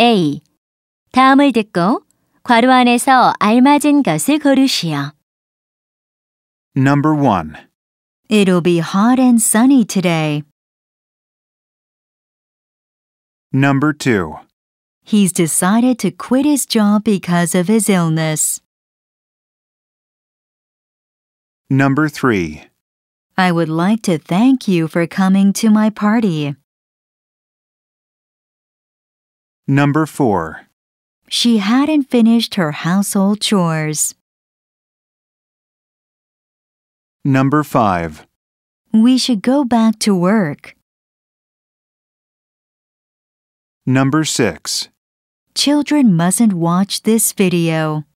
A. 다음을 듣고 괄호 안에서 알맞은 것을 고르시오. Number 1. It'll be hot and sunny today. Number 2. He's decided to quit his job because of his illness. Number 3. I would like to thank you for coming to my party. Number 4. She hadn't finished her household chores. Number 5. We should go back to work. Number 6. Children mustn't watch this video.